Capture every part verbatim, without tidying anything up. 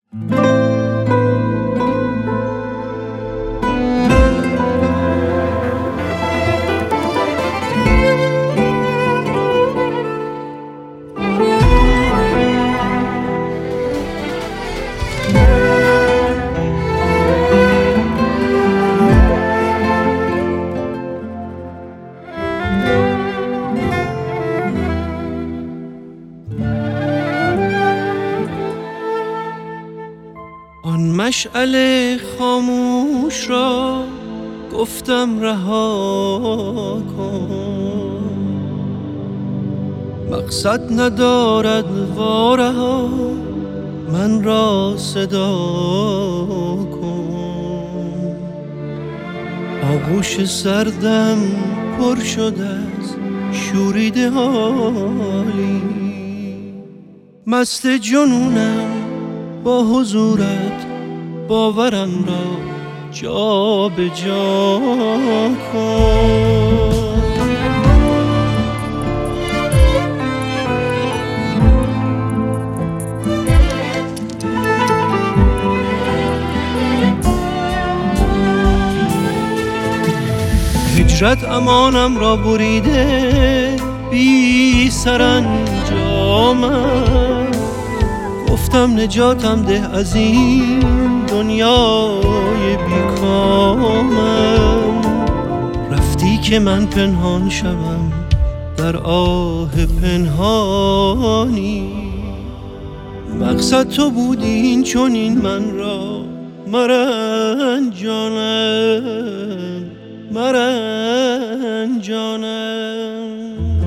آن مشعل خاموش را گفتم رها کن، مقصد ندارد وارها من را صدا کن. آغوش سردم پر شده از شوریده حالی، مست جنونم با حضورت باورم را جا به جا کن. هجرت امانم را بریده بی سرانجامم، گفتم نجاتم ده از این دنیای بیکامم. رفتی که من پنهان شوم در آه پنهانی، مقصد تو بودی این چنین من را مرنجانم مرنجانم.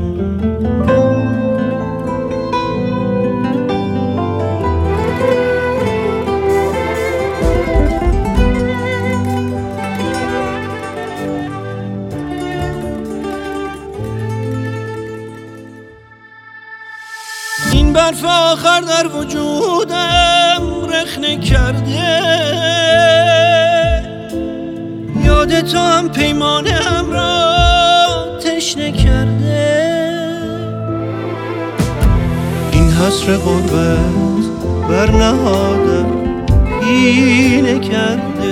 این برف آخر در وجودم رخنه کرده، یاد تو هم پیمانه هم را تشنه کرده. این حسر غربت بر نهادم پینه کرده،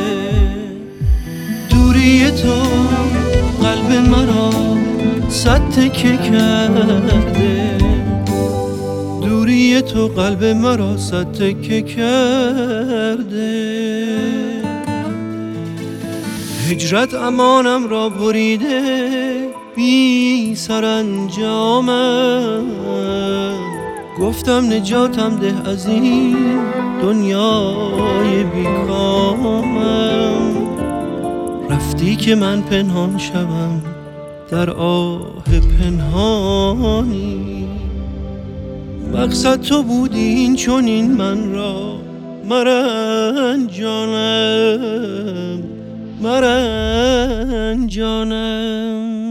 دوری تو قلب مرا صد تکه کرده، دوری تو قلب مرا صد تکه کرده. هجرت امانم را بریده بی سرانجامم، گفتم نجاتم ده از این دنیای بیکامم. رفتی که من پنهان شوم در آه پنهانی، مقصد تو بودی این چنین من را مرنجانم مرنجانم.